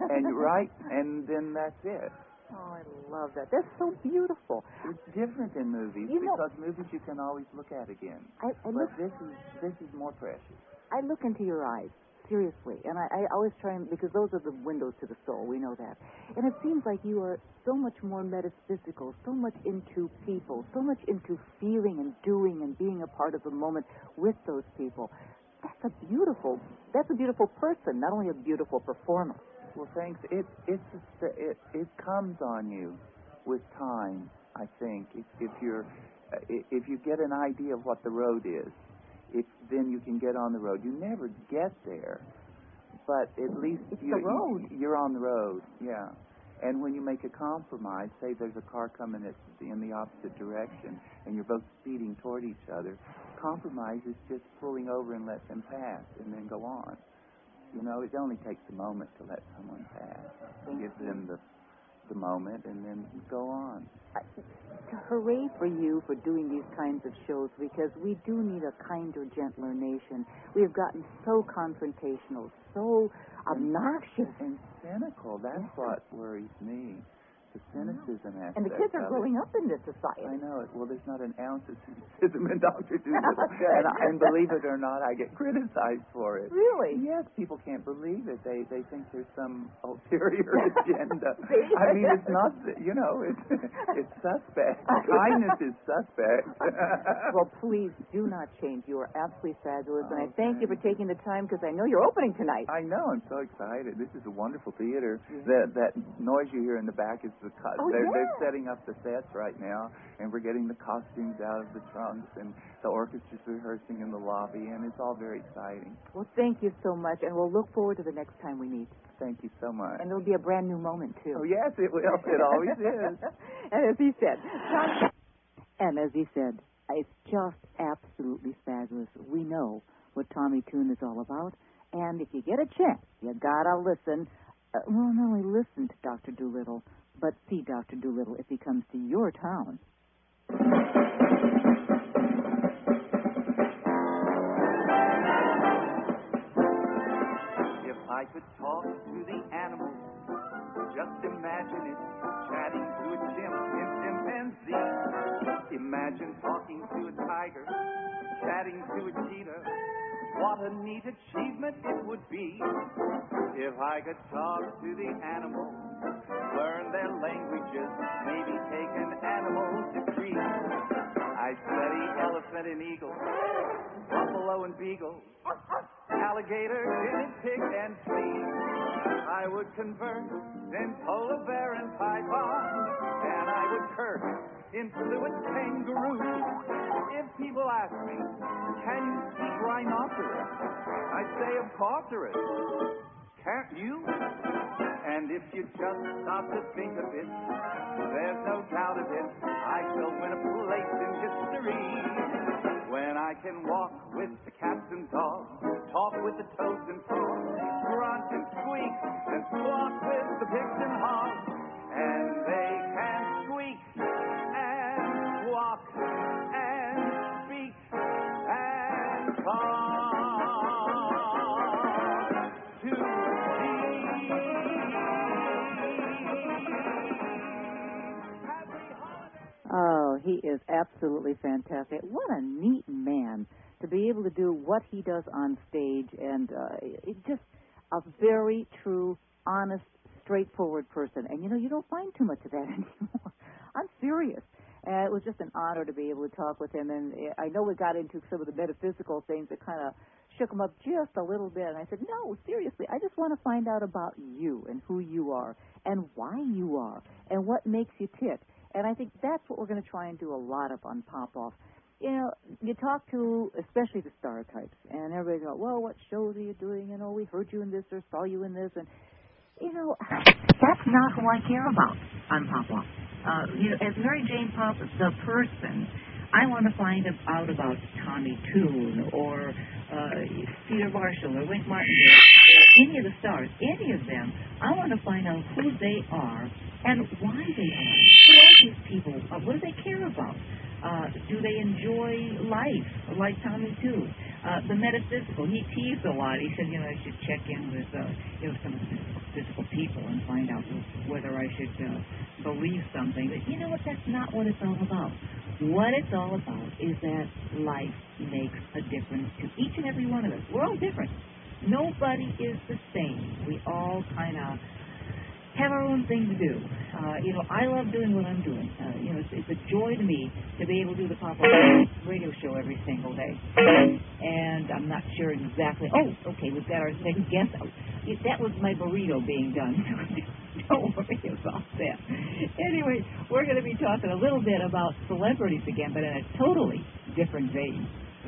and then that's it. Oh, I love that. That's so beautiful. It's different in movies because movies you can always look at again. But this is more precious. I look into your eyes, seriously, and I always try and, because those are the windows to the soul, we know that. And it seems like you are so much more metaphysical, so much into people, so much into feeling and doing and being a part of the moment with those people. That's a beautiful person, not only a beautiful performer. Well, thanks. It comes on you with time, I think. If you get an idea of what the road is, then you can get on the road. You never get there, but at least you're on the road. Yeah. And when you make a compromise, say there's a car coming in the opposite direction, and you're both speeding toward each other, compromise is just pulling over and let them pass, and then go on. You know, it only takes a moment to let someone pass. Give them the moment, and then go on. Hooray for you for doing these kinds of shows, because we do need a kinder, gentler nation. We have gotten so confrontational, so obnoxious. And cynical. That's what worries me. The cynicism aspect. And the kids are growing up in this society. I know it. Well, there's not an ounce of cynicism in Dr. Doolittle. and believe it or not, I get criticized for it. Really? Yes, people can't believe it. They think there's some ulterior agenda. I mean, it's not, it's suspect. Kindness is suspect. Well, please do not change. You are absolutely fabulous, and I thank you for taking the time, because I know you're opening tonight. I know. I'm so excited. This is a wonderful theater. Yeah. That noise you hear in the back is they're setting up the sets right now, and we're getting the costumes out of the trunks, and the orchestra's rehearsing in the lobby, and it's all very exciting. Well, thank you so much, and we'll look forward to the next time we meet. Thank you so much. And it'll be a brand new moment, too. Oh, yes, it will. It always is. And as he said, it's just absolutely fabulous. We know what Tommy Tune is all about, and if you get a chance, you gotta listen. Well, not only listen to Dr. Doolittle, but see Dr. Doolittle if he comes to your town. If I could talk to the animals, just imagine it, chatting to a chimp in chimpanzee. Imagine talking to a tiger, chatting to a cheetah. What a neat achievement it would be if I could talk to the animals, learn their languages, maybe take an animal degree. I'd study elephant and eagle, buffalo and beagle, alligator, guinea pig, and flea. I would converse in polar bear and python, and I would curse in fluent kangaroo. If people ask me, can you speak rhinoceros? I say, of course there is. Can't you? And if you just stop to think of it, there's no doubt of it, I shall win a place in history. When I can walk with the cats and dogs, talk with the toads and frogs, grunt and squeak and squawk with the pigs and hogs, and they can squeak and squawk and speak and talk to Oh, he is absolutely fantastic. What a neat man to be able to do what he does on stage, and just a very true, honest, straightforward person. And, you don't find too much of that anymore. I'm serious. And it was just an honor to be able to talk with him. And I know we got into some of the metaphysical things that kind of shook him up just a little bit. And I said, no, seriously, I just want to find out about you and who you are and why you are and what makes you tick. And I think that's what we're going to try and do a lot of on Pop-Off. You talk to, especially the star types, and everybody goes, well, what shows are you doing? We heard you in this or saw you in this. And, that's not who I care about on Pop-Off. As Mary Jane Pop, the person, I want to find out about Tommy Tune or Peter Marshall or Wink Martindale, any of the stars, any of them. I want to find out who they are and why they are. Who are these people? What do they care about? Do they enjoy life, like Tommy too? The metaphysical. He teased a lot. He said, I should check in with some of the physical people and find out whether I should believe something. But you know what? That's not what it's all about. What it's all about is that life makes a difference to each and every one of us. We're all different. Nobody is the same. We all kind of have our own thing to do. I love doing what I'm doing. It's a joy to me to be able to do the Pop radio show every single day. And I'm not sure exactly. Oh, okay, we've got our second guest. That was my burrito being done. Don't worry about that. Anyway, we're going to be talking a little bit about celebrities again, but in a totally different vein.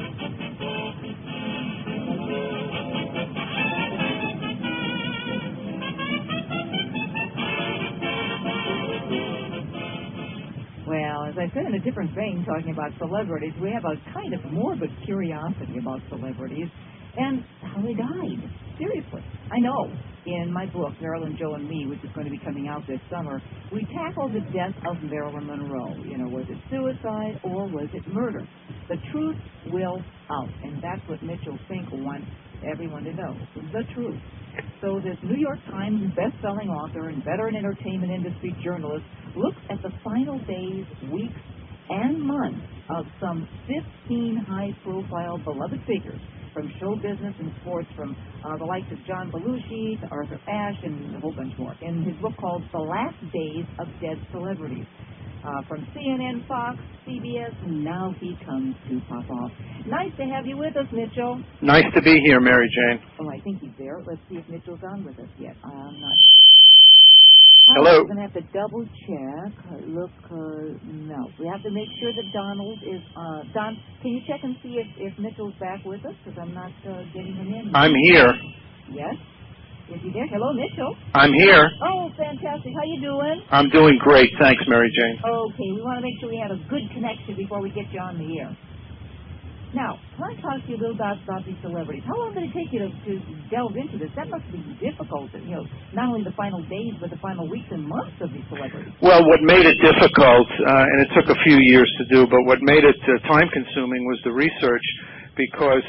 Well, as I said, in a different vein, talking about celebrities, we have a kind of morbid curiosity about celebrities and how they died. Seriously. I know. In my book, Marilyn, Joe, and Me, which is going to be coming out this summer, we tackle the death of Marilyn Monroe. Was it suicide or was it murder? The truth will out, and that's what Mitchell Fink wants everyone to know. The truth. So this New York Times best-selling author and veteran entertainment industry journalist looks at the final days, weeks, and months of some 15 high-profile beloved figures from show business and sports, from the likes of John Belushi to Arthur Ashe and a whole bunch more, in his book called The Last Days of Dead Celebrities. From CNN, Fox, CBS, and now he comes to Pop Off. Nice to have you with us, Mitchell. Nice to be here, Mary Jane. Oh, I think he's there. Let's see if Mitchell's on with us yet. I'm not sure if he is. Hello. We're going to have to double check. Look, no. We have to make sure that Donald is, Don, can you check and see if Mitchell's back with us? Because I'm not getting him in. I'm here. Yes? Is he there? Hello, Mitchell. I'm here. Oh, fantastic. How you doing? I'm doing great. Thanks, Mary Jane. Okay, we want to make sure we have a good connection before we get you on the air. Now, I want to talk to you a little about these celebrities. How long did it take you to delve into this? That must be difficult, not only the final days, but the final weeks and months of these celebrities. Well, what made it difficult, and it took a few years to do, but what made it time-consuming was the research, because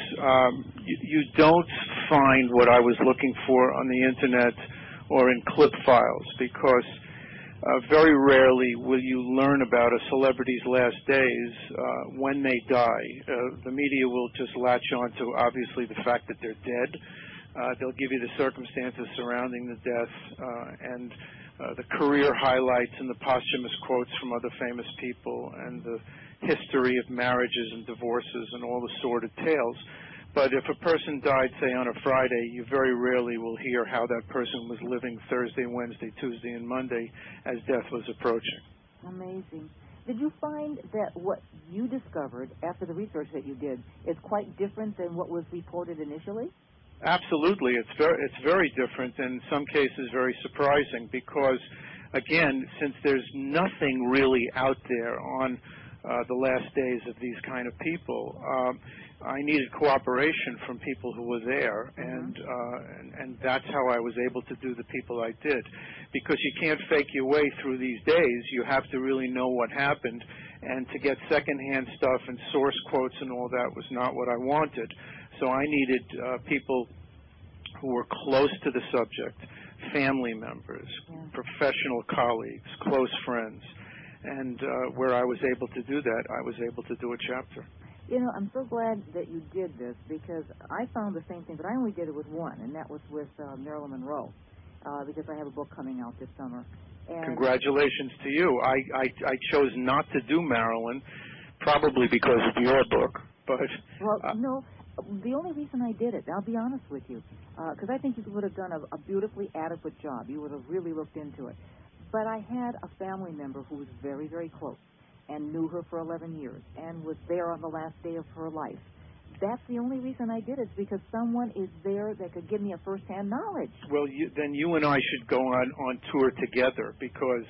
you don't find what I was looking for on the Internet or in clip files, because very rarely will you learn about a celebrity's last days when they die. The media will just latch on to, obviously, the fact that they're dead. They'll give you the circumstances surrounding the death and the career highlights and the posthumous quotes from other famous people and the history of marriages and divorces and all the sordid tales. But if a person died, say, on a Friday, you very rarely will hear how that person was living Thursday, Wednesday, Tuesday, and Monday as death was approaching. Amazing. Did you find that what you discovered after the research that you did is quite different than what was reported initially? Absolutely. It's very different, and in some cases very surprising, because, again, since there's nothing really out there on the last days of these kind of people, I needed cooperation from people who were there, and that's how I was able to do the people I did. Because you can't fake your way through these days. You have to really know what happened, and to get secondhand stuff and source quotes and all that was not what I wanted. So I needed people who were close to the subject, family members, professional colleagues, close friends, and where I was able to do that, I was able to do a chapter. I'm so glad that you did this, because I found the same thing, but I only did it with one, and that was with Marilyn Monroe, because I have a book coming out this summer. And congratulations to you. I chose not to do Marilyn, probably because of your book, but... Well, no, the only reason I did it, I'll be honest with you, because I think you would have done a beautifully adequate job. You would have really looked into it. But I had a family member who was very, very close and knew her for 11 years and was there on the last day of her life. That's the only reason I did it, because someone is there that could give me a first-hand knowledge. Well, then you and I should go on tour together, because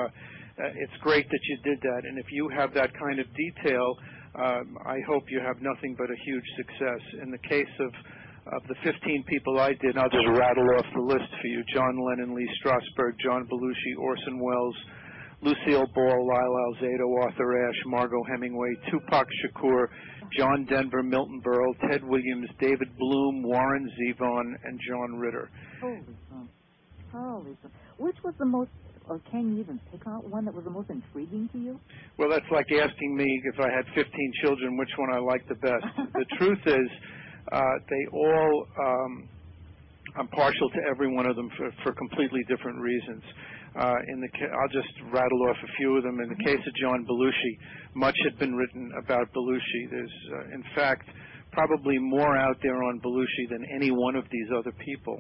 it's great that you did that. And if you have that kind of detail, I hope you have nothing but a huge success. In the case of the 15 people I did, I'll just rattle off the list for you: John Lennon, Lee Strasberg, John Belushi, Orson Welles, Lucille Ball, Lyle Alzado, Arthur Ashe, Margot Hemingway, Tupac Shakur, John Denver, Milton Berle, Ted Williams, David Bloom, Warren Zevon, and John Ritter. Holy smokes. Holy smokes. Which was the most, or can you even pick out one that was the most intriguing to you? Well, that's like asking me if I had 15 children, which one I liked the best. The truth is, they all, I'm partial to every one of them for completely different reasons. I'll just rattle off a few of them. In the case of John Belushi, much had been written about Belushi. There's, in fact, probably more out there on Belushi than any one of these other people.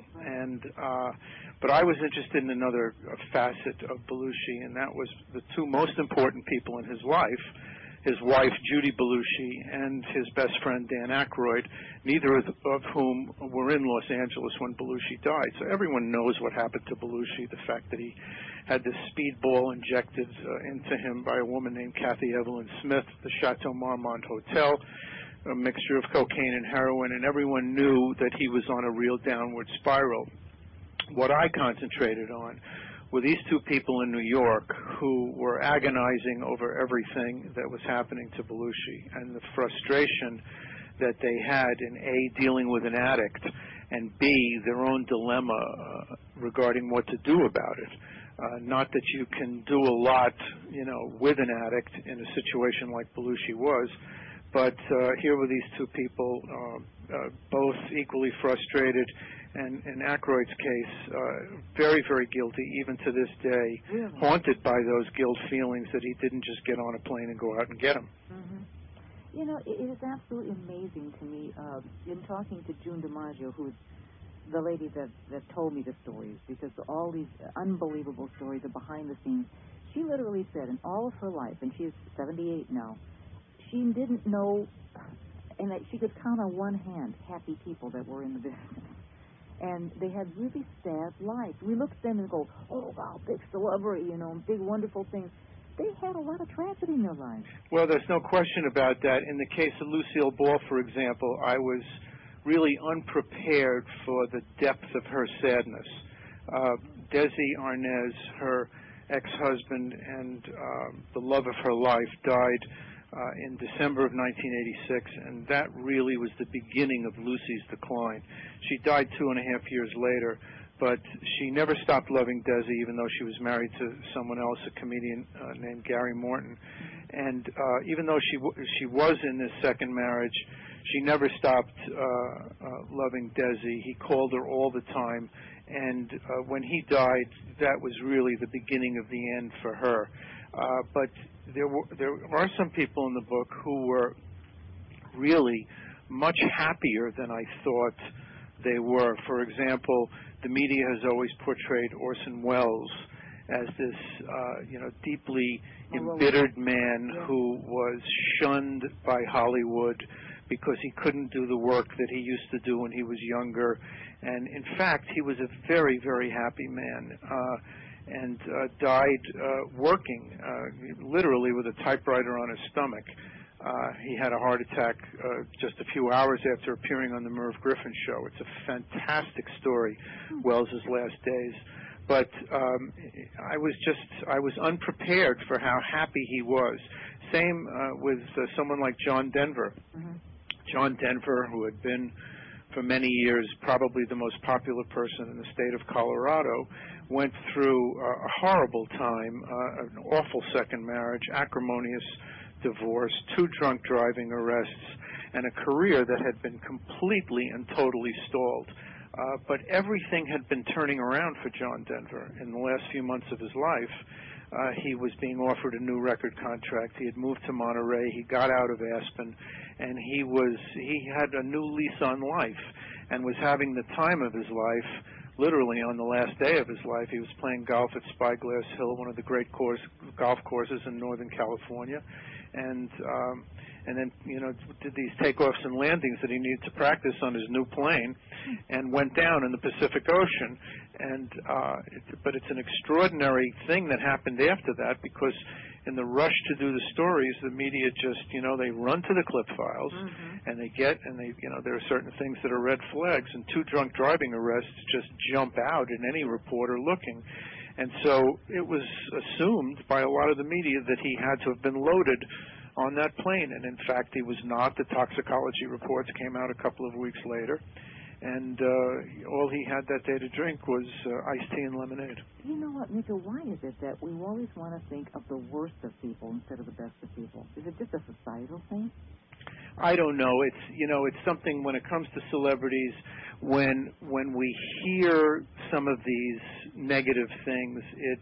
But I was interested in another facet of Belushi, and that was the two most important people in his life, his wife, Judy Belushi, and his best friend, Dan Aykroyd, neither of whom were in Los Angeles when Belushi died. So everyone knows what happened to Belushi, the fact that he had this speedball injected into him by a woman named Kathy Evelyn Smith, the Chateau Marmont Hotel, a mixture of cocaine and heroin, and everyone knew that he was on a real downward spiral. What I concentrated on were these two people in New York who were agonizing over everything that was happening to Belushi and the frustration that they had in A, dealing with an addict, and B, their own dilemma regarding what to do about it. Not that you can do a lot, with an addict in a situation like Belushi was, but here were these two people, both equally frustrated, and in Aykroyd's case, very, very guilty, even to this day, really? Haunted by those guilt feelings that he didn't just get on a plane and go out and get him. Mm-hmm. It is absolutely amazing to me, in talking to June DiMaggio, who's the lady that told me the stories, because all these unbelievable stories are behind the scenes. She literally said in all of her life, and she's 78 now, she didn't know, and that she could count on one hand happy people that were in the business. And they had really sad lives. We look at them and go, oh, wow, big celebrity, big wonderful things. They had a lot of tragedy in their lives. Well, there's no question about that. In the case of Lucille Ball, for example, I was really unprepared for the depth of her sadness. Desi Arnaz, her ex-husband and the love of her life, died in December of 1986, and that really was the beginning of Lucy's decline. She died 2.5 years later, but she never stopped loving Desi, even though she was married to someone else, a comedian named Gary Morton. And even though she was in this second marriage, she never stopped loving Desi. He called her all the time, and when he died, that was really the beginning of the end for her. But there are some people in the book who were really much happier than I thought they were. For example, the media has always portrayed Orson Welles as this, deeply embittered man who was shunned by Hollywood because he couldn't do the work that he used to do when he was younger. And in fact, he was a very, very happy man. And died working, literally with a typewriter on his stomach. He had a heart attack just a few hours after appearing on the Merv Griffin show. It's a fantastic story, Wells's last days. But I was unprepared for how happy he was. Same with someone like John Denver. Mm-hmm. John Denver, who had been for many years probably the most popular person in the state of Colorado, went through a horrible time, an awful second marriage, acrimonious divorce, 2 drunk driving arrests, and a career that had been completely and totally stalled. But everything had been turning around for John Denver in the last few months of his life. He was being offered a new record contract. He had moved to Monterey. He got out of Aspen, and he had a new lease on life and was having the time of his life. Literally on the last day of his life, he was playing golf at Spyglass Hill, one of the great golf courses in Northern California, and then did these takeoffs and landings that he needed to practice on his new plane, and went down in the Pacific Ocean. And but it's an extraordinary thing that happened after that, because in the rush to do the stories, the media just they run to the clip files, and they there are certain things that are red flags, and 2 drunk driving arrests just jump out at any reporter looking. And so it was assumed by a lot of the media that he had to have been loaded on that plane, and in fact he was not. The toxicology reports came out a couple of weeks later, and all he had that day to drink was iced tea and lemonade. You know what, Mitchell, why is it that we always want to think of the worst of people instead of the best of people? Is it just a societal thing? I don't know. It's something when it comes to celebrities, when we hear some of these negative things,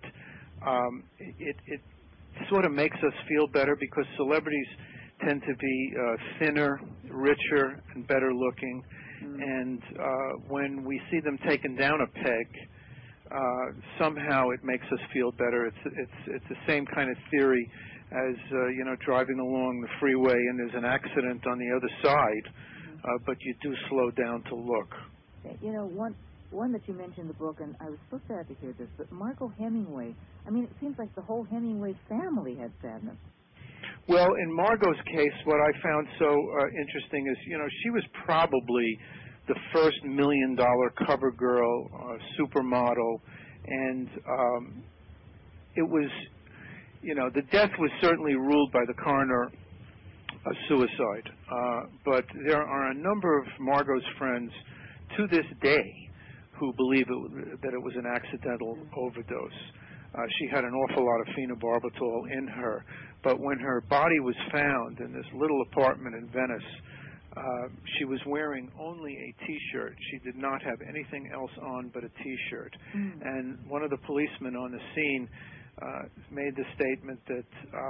it sort of makes us feel better, because celebrities tend to be thinner, richer, and better looking. And when we see them taken down a peg, somehow it makes us feel better. It's the same kind of theory as driving along the freeway and there's an accident on the other side, but you do slow down to look. One that you mentioned in the book, and I was so sad to hear this, but Margot Hemingway. I mean, it seems like the whole Hemingway family had sadness. Well, in Margot's case, what I found so interesting is, she was probably the first $1 million cover girl, supermodel, and it was, the death was certainly ruled by the coroner a suicide. But there are a number of Margot's friends to this day who believe that it was an accidental overdose. She had an awful lot of phenobarbital in her, but when her body was found in this little apartment in Venice, she was wearing only a T-shirt. She did not have anything else on but a T-shirt. And one of the policemen on the scene made the statement that,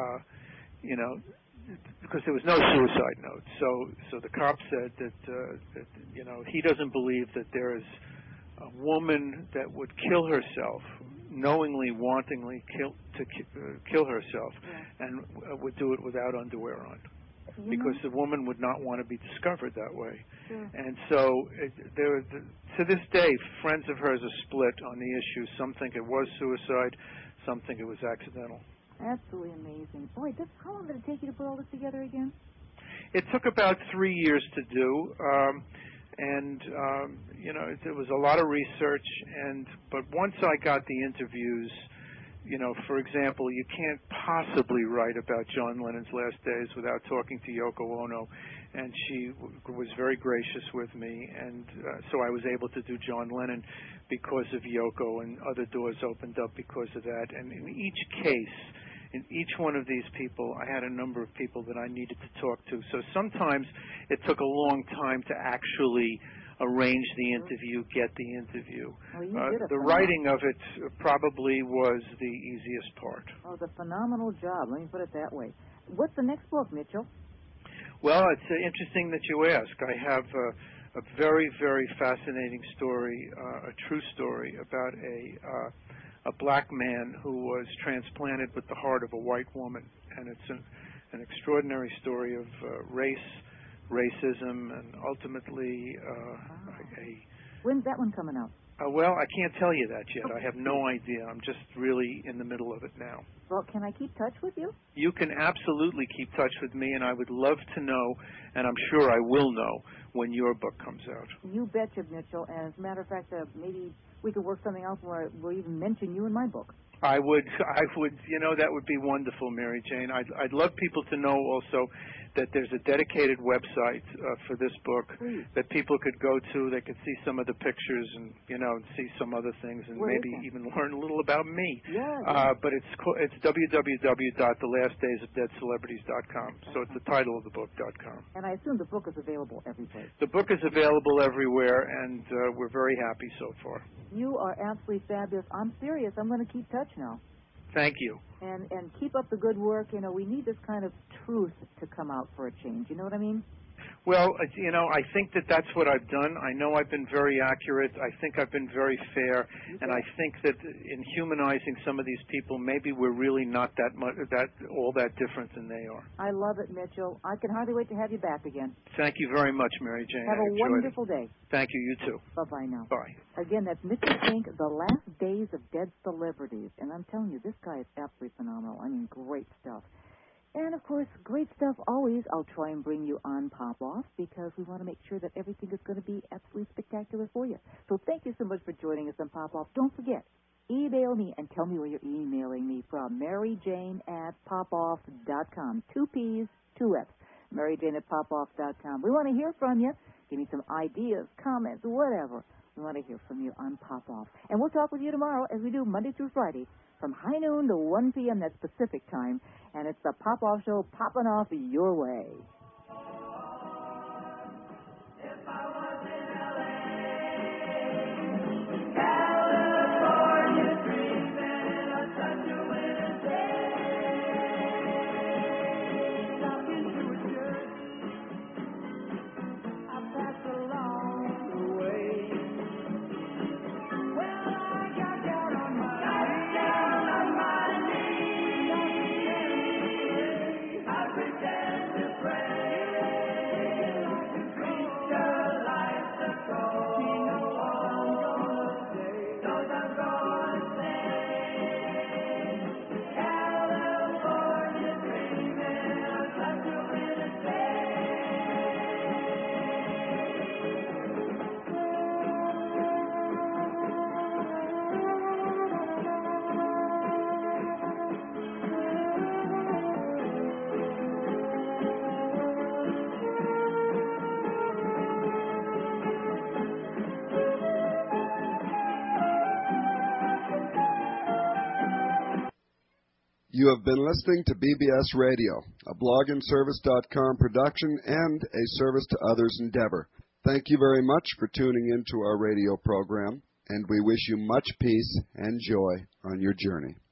because there was no suicide note, so the cop said that he doesn't believe that there is a woman that would kill herself, knowingly, wantingly kill herself, and would do it without underwear on, because the woman would not want to be discovered that way. And so to this day, friends of hers are split on the issue. Some think it was suicide, some think it was accidental. Absolutely amazing. Boy, how long did it take you to put all this together again? It took about 3 years to do. There was a lot of research, but once I got the interviews, for example, you can't possibly write about John Lennon's last days without talking to Yoko Ono, and she was very gracious with me, and so I was able to do John Lennon because of Yoko, and other doors opened up because of that. And in each case, in each one of these people, I had a number of people that I needed to talk to. So sometimes it took a long time to actually arrange the interview, get the interview. The writing of it probably was the easiest part. Oh, it was a phenomenal job. Let me put it that way. What's the next book, Mitchell? Well, it's interesting that you ask. I have a very, very fascinating story, a true story about a black man who was transplanted with the heart of a white woman, and it's an extraordinary story of racism, and ultimately When's that one coming out? Well, I can't tell you that yet. I have no idea. I'm just really in the middle of it now. Well, can I keep touch with you? You can absolutely keep touch with me, and I would love to know, and I'm sure I will know, when your book comes out. You betcha, Mitchell. And as a matter of fact, maybe we could work something out where we'll even mention you in my book. I would, that would be wonderful, Mary Jane. I'd love people to know also that there's a dedicated website for this book that people could go to. They could see some of the pictures and, see some other things, and maybe even learn a little about me. But it's www.thelastdaysofdeadcelebrities.com. So it's the title of the book.com. And I assume the book is available every place. The book is available everywhere, and we're very happy so far. You are absolutely fabulous. I'm serious. I'm going to keep touch now. Thank you. And keep up the good work. We need this kind of truth to come out for a change. You know what I mean? Well, I think that's what I've done. I know I've been very accurate. I think I've been very fair, and I think that in humanizing some of these people, maybe we're really not all that different than they are. I love it, Mitchell. I can hardly wait to have you back again. Thank you very much, Mary Jane. Have a wonderful day. Thank you. You too. Bye-bye now. Bye. Again, that's Mitchell Fink, The Last Days of Dead Celebrities. And I'm telling you, this guy is absolutely phenomenal. I mean, great stuff. And, of course, great stuff always. I'll try and bring you on Pop-Off because we want to make sure that everything is going to be absolutely spectacular for you. So thank you so much for joining us on Pop-Off. Don't forget, email me and tell me where you're emailing me from. MaryJane@popoff.com. 2 P's, 2 F's. MaryJane@popoff.com. We want to hear from you. Give me some ideas, comments, whatever. We want to hear from you on Pop Off. And we'll talk with you tomorrow, as we do Monday through Friday, from high noon to 1 p.m. That's Pacific time. And it's the Pop Off Show, popping off your way. You have been listening to BBS Radio, a blogandservice.com production and a service to others endeavor. Thank you very much for tuning into our radio program, and we wish you much peace and joy on your journey.